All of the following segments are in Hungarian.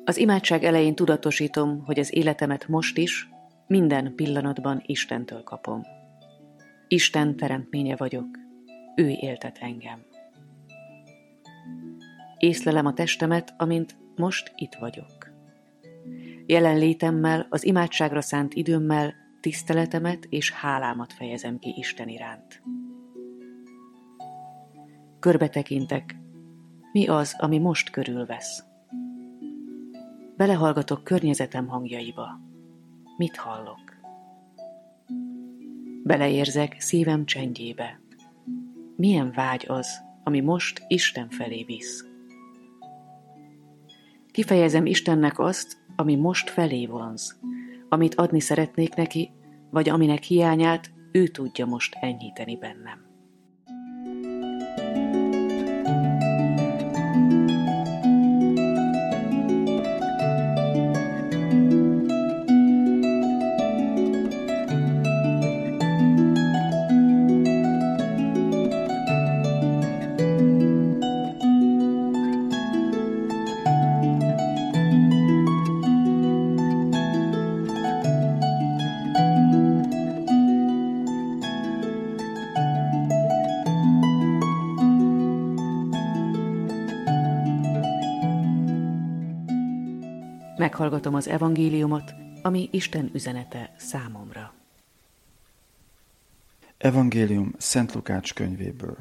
Az imádság elején tudatosítom, hogy az életemet most is, minden pillanatban Istentől kapom. Isten teremtménye vagyok, ő éltet engem. Észlelem a testemet, amint most itt vagyok. Jelenlétemmel, az imádságra szánt időmmel tiszteletemet és hálámat fejezem ki Isten iránt. Körbetekintek, mi az, ami most körülvesz. Belehallgatok környezetem hangjaiba. Mit hallok? Beleérzek szívem csendjébe. Milyen vágy az, ami most Isten felé visz? Kifejezem Istennek azt, ami most felé vonz, amit adni szeretnék neki, vagy aminek hiányát ő tudja most enyhíteni bennem. Meghallgatom az evangéliumot, ami Isten üzenete számomra. Evangélium Szent Lukács könyvéből.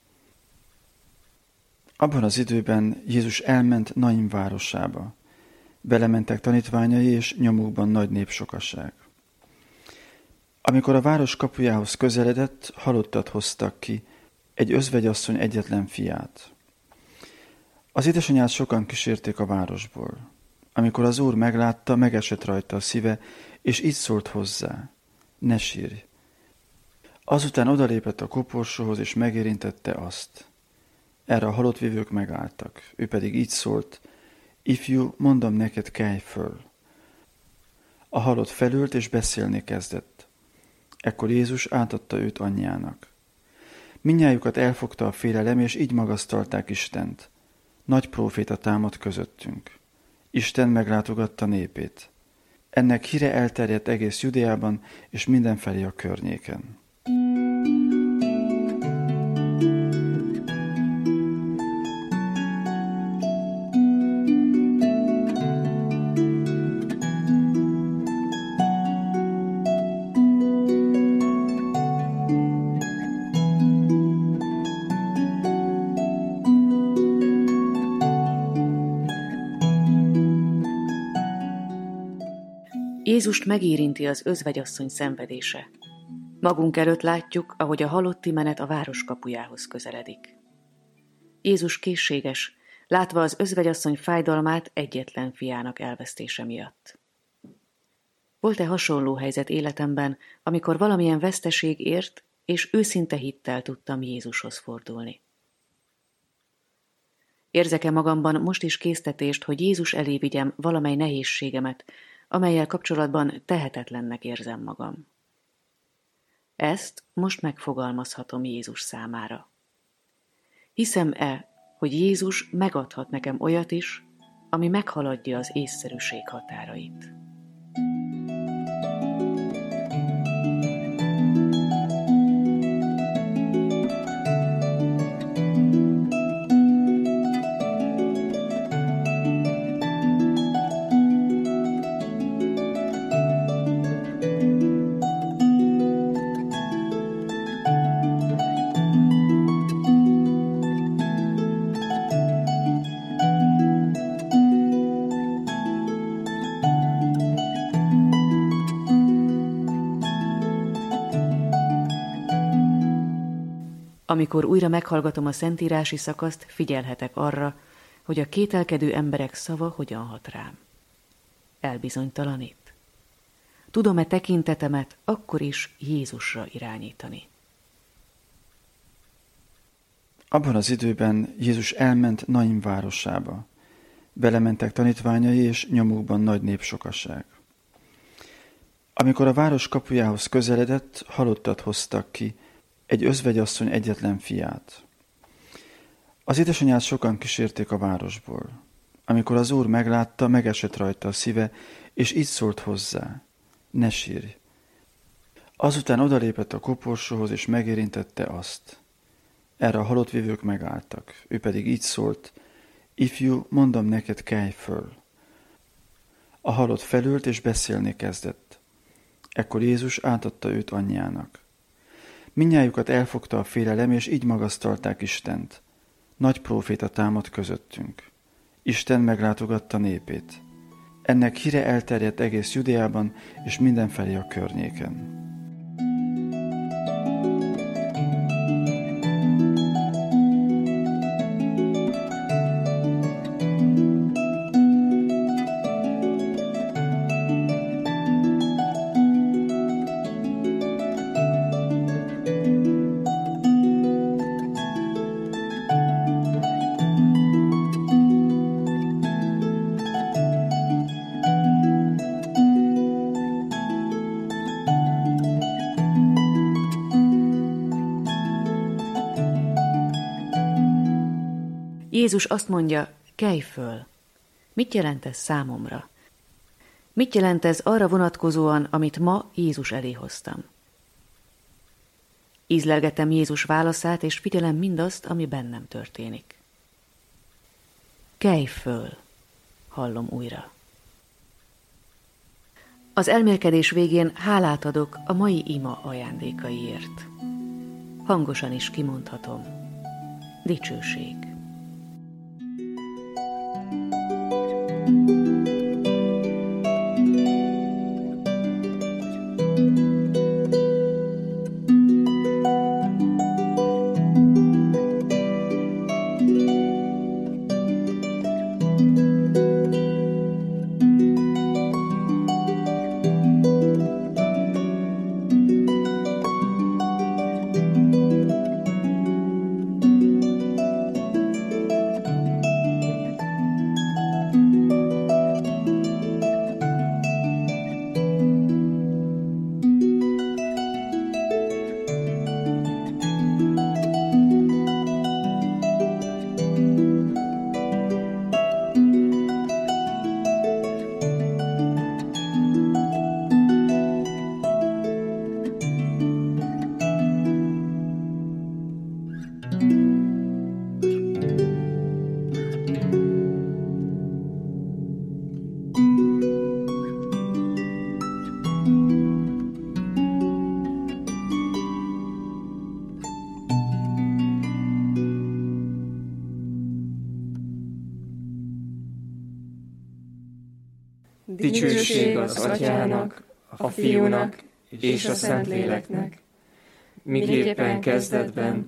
Abban az időben Jézus elment Nain városába. Belementek tanítványai, és nyomukban nagy népsokasság. Amikor a város kapujához közeledett, halottat hoztak ki, egy özvegyasszony egyetlen fiát. Az édesanyját sokan kísérték a városból. Amikor az Úr meglátta, megesett rajta a szíve, és így szólt hozzá: ne sírj! Azután odalépett a koporsóhoz, és megérintette azt. Erre a halottvivők megálltak. Ő pedig így szólt: ifjú, mondom neked, kelj föl! A halott felült, és beszélni kezdett. Ekkor Jézus átadta őt anyjának. Mindnyájukat elfogta a félelem, és így magasztalták Istent. Nagy próféta támadt közöttünk. Isten meglátogatta népét. Ennek híre elterjedt egész Judeában és mindenfelé a környéken. Jézust megérinti az özvegyasszony szenvedése. Magunk előtt látjuk, ahogy a halotti menet a város kapujához közeledik. Jézus készséges, látva az özvegyasszony fájdalmát egyetlen fiának elvesztése miatt. Volt-e hasonló helyzet életemben, amikor valamilyen veszteség ért, és őszinte hittel tudtam Jézushoz fordulni? Érzek-e magamban most is késztetést, hogy Jézus elé vigyem valamely nehézségemet, amellyel kapcsolatban tehetetlennek érzem magam? Ezt most megfogalmazhatom Jézus számára. Hiszem-e, hogy Jézus megadhat nekem olyat is, ami meghaladja az észszerűség határait? Amikor újra meghallgatom a szentírási szakaszt, figyelhetek arra, hogy a kételkedő emberek szava hogyan hat rám. Elbizonytalanít. Tudom-e tekintetemet akkor is Jézusra irányítani? Abban az időben Jézus elment Nain városába. Belementek tanítványai, és nyomukban nagy népsokasság. Amikor a város kapujához közeledett, halottat hoztak ki, egy özvegyasszony egyetlen fiát. Az édesanyját sokan kísérték a városból. Amikor az Úr meglátta, megesett rajta a szíve, és így szólt hozzá: ne sírj. Azután odalépett a koporsóhoz, és megérintette azt. Erre a halottvivők megálltak. Ő pedig így szólt: ifjú, mondom neked, kelj föl. A halott felült, és beszélni kezdett. Ekkor Jézus átadta őt anyjának. Mindnyájukat elfogta a félelem, és így magasztalták Istent. Nagy próféta támad közöttünk. Isten meglátogatta népét. Ennek híre elterjedt egész Judeában és mindenfelé a környéken. Jézus azt mondja, kelj föl. Mit jelent ez számomra? Mit jelent ez arra vonatkozóan, amit ma Jézus elé hoztam? Ízlelgetem Jézus válaszát, és figyelem mindazt, ami bennem történik. Kelj föl, hallom újra. Az elmélkedés végén hálát adok a mai ima ajándékaiért. Hangosan is kimondhatom. Dicsőség. Dicsőség az Atyának, a Fiúnak és a Szentléleknek, miképpen kezdetben,